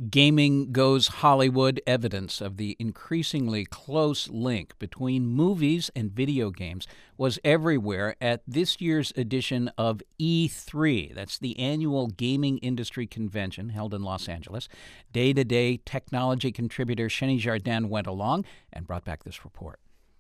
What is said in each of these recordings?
Gaming Goes Hollywood. Evidence of the increasingly close link between movies and video games was everywhere at this year's edition of E3. That's the annual gaming industry convention held in Los Angeles. Day-to-day technology contributor Shenny Jardin went along and brought back this report.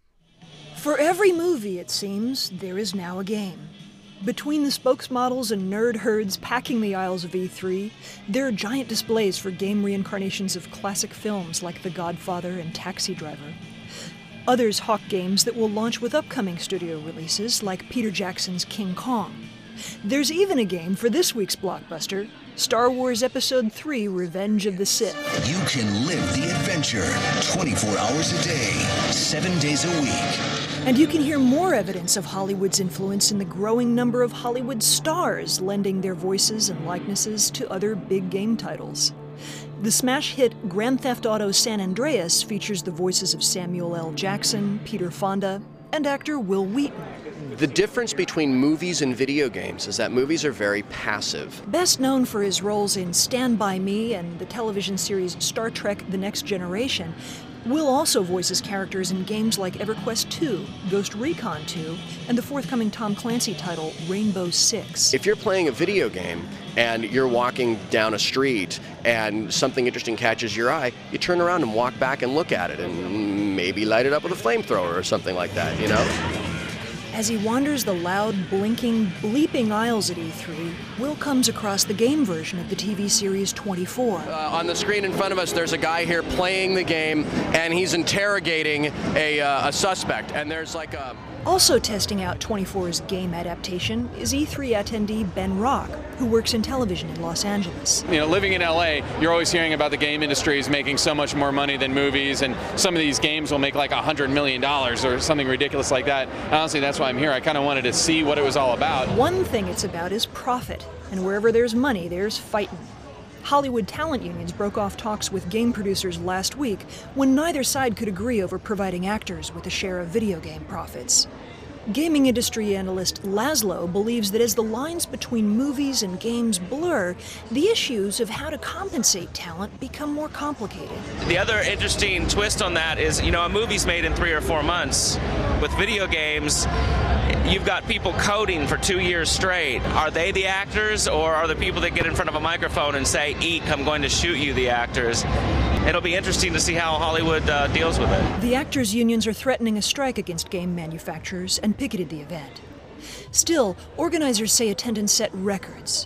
For every movie, it seems, there is now a game. Between the spokesmodels and nerd herds packing the aisles of E3, there are giant displays for game reincarnations of classic films like The Godfather and Taxi Driver. Others hawk games that will launch with upcoming studio releases like Peter Jackson's King Kong. There's even a game for this week's blockbuster, Star Wars Episode III: Revenge of the Sith. You can live the adventure 24 hours a day, 7 days a week. And you can hear more evidence of Hollywood's influence in the growing number of Hollywood stars lending their voices and likenesses to other big game titles. The smash hit Grand Theft Auto San Andreas features the voices of Samuel L. Jackson, Peter Fonda, and actor Wil Wheaton. The difference between movies and video games is that movies are very passive. Best known for his roles in Stand By Me and the television series Star Trek: The Next Generation, Will also voices characters in games like EverQuest 2, Ghost Recon 2, and the forthcoming Tom Clancy title, Rainbow Six. If you're playing a video game and you're walking down a street and something interesting catches your eye, you turn around and walk back and look at it and maybe light it up with a flamethrower or something like that, you know? As he wanders the loud, blinking, bleeping aisles at E3, Will comes across the game version of the TV series 24. On the screen in front of us, there's a guy here playing the game, and he's interrogating a suspect, and there's like a... Also testing out 24's game adaptation is E3 attendee Ben Rock, who works in television in Los Angeles. You know, living in LA, you're always hearing about the game industry is making so much more money than movies, and some of these games will make like $100 million or something ridiculous like that. Honestly, that's why I'm here. I kind of wanted to see what it was all about. One thing it's about is profit, and wherever there's money, there's fighting. Hollywood talent unions broke off talks with game producers last week when neither side could agree over providing actors with a share of video game profits. Gaming industry analyst Laszlo believes that as the lines between movies and games blur, the issues of how to compensate talent become more complicated. The other interesting twist on that is, you know, a movie's made in 3 or 4 months. With video games, you've got people coding for 2 years straight. Are they the actors, or are the people that get in front of a microphone and say, "Eek, I'm going to shoot you," the actors? It'll be interesting to see how Hollywood deals with it. The actors' unions are threatening a strike against game manufacturers and picketed the event. Still, organizers say attendance set records.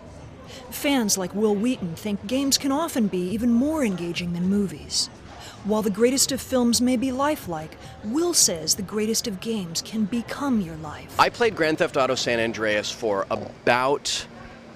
Fans like Wil Wheaton think games can often be even more engaging than movies. While the greatest of films may be lifelike, Will says the greatest of games can become your life. I played Grand Theft Auto San Andreas for about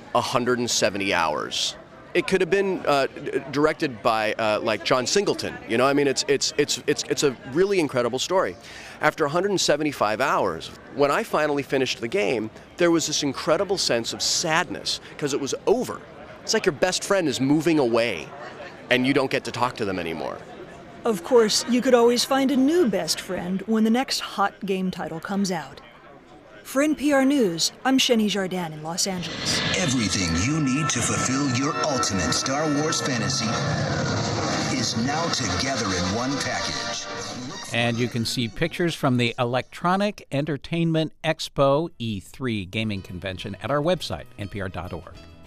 170 hours. It could have been directed by like John Singleton. You know, I mean, it's a really incredible story. After 175 hours, when I finally finished the game, there was this incredible sense of sadness because it was over. It's like your best friend is moving away, and you don't get to talk to them anymore. Of course, you could always find a new best friend when the next hot game title comes out. For NPR News, I'm Shenny Jardin in Los Angeles. Everything you need to fulfill your ultimate Star Wars fantasy is now together in one package. And you can see pictures from the Electronic Entertainment Expo E3 Gaming Convention at our website, npr.org.